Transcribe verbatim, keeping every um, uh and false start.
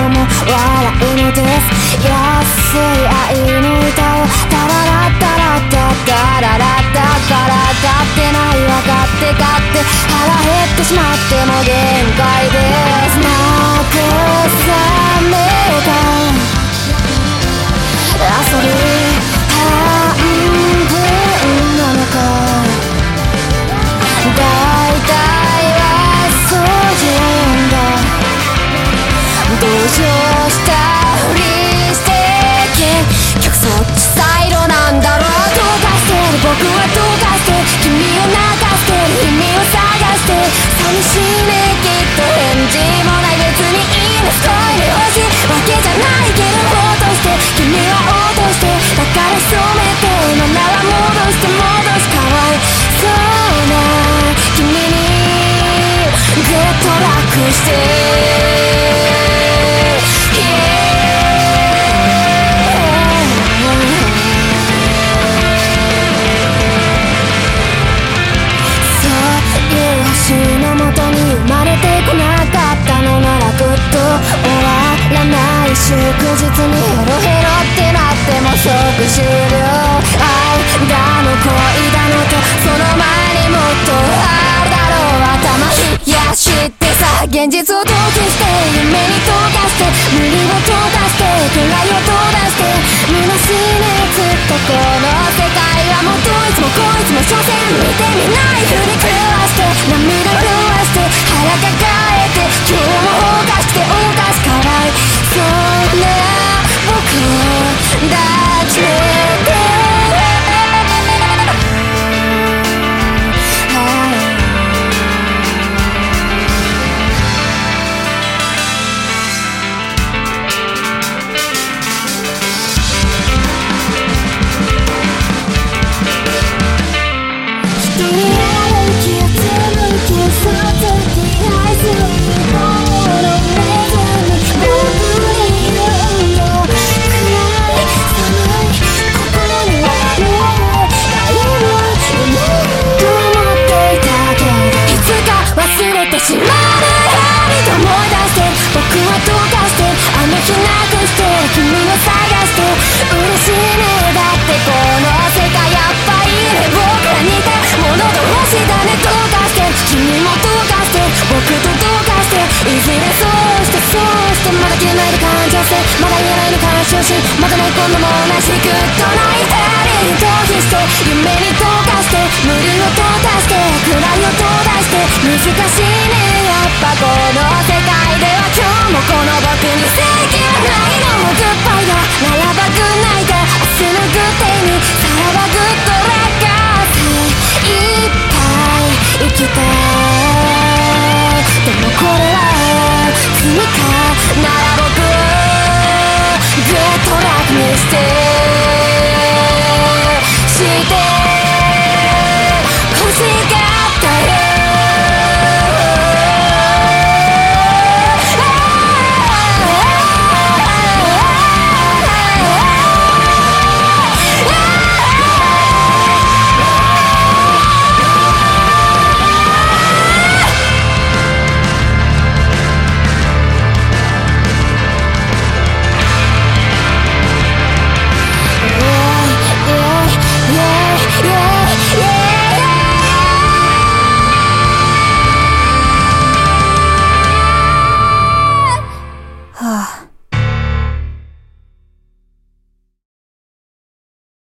も笑うのです。安い愛の歌をタララッタラッタタララッタから歌ってない分かってかって腹減ってしまっても限界です。慰めた遊び半分なのか大体は掃除を読んだ同情したふりしてけ結局そっちサイドなんだろう。どうかしてる僕はどうかして君を泣かしてる意味を探して寂しいねきっと返事もない別にいいね少しで欲しいわけじゃないけど落として君は落としてだから染めて今なら戻して戻すかわいそうな君にグッと楽して星のもとに生まれてこなかったのならぐっと終わらない祝日にヘロヘロってなっても即終了。愛だの恋だのとその前にもっとあるだろう。頭冷やしてさ現実を投棄して夢に溶かして無理を溶かして暗いを飛ばして虚しいねずっとこの世界はもうどいつもこいつも所詮見てみないふり狂わして涙震わして腹抱えて今日もおかしくておかしかわいそうな僕を抱きしめてしまうようにと思い出して僕はどうかしてあの日なくして君を探して嬉しいねだってこの世界やっぱいいね僕ら似たもの同士だねどうかして君もどうかして僕とどうかしていずれそうしてそうしてまだ消えないで感情性まだ言えないの干渉しまたない今度も同じグッと泣いたり逃避して夢に溶かして無理を溶かして暗いを閉ざして難しいねやっぱこの世界では今日もこの僕に正義はないのもグッバイだならばグッナイだ明日のグッデイにさらばグッドラッカー精いっぱい生きたい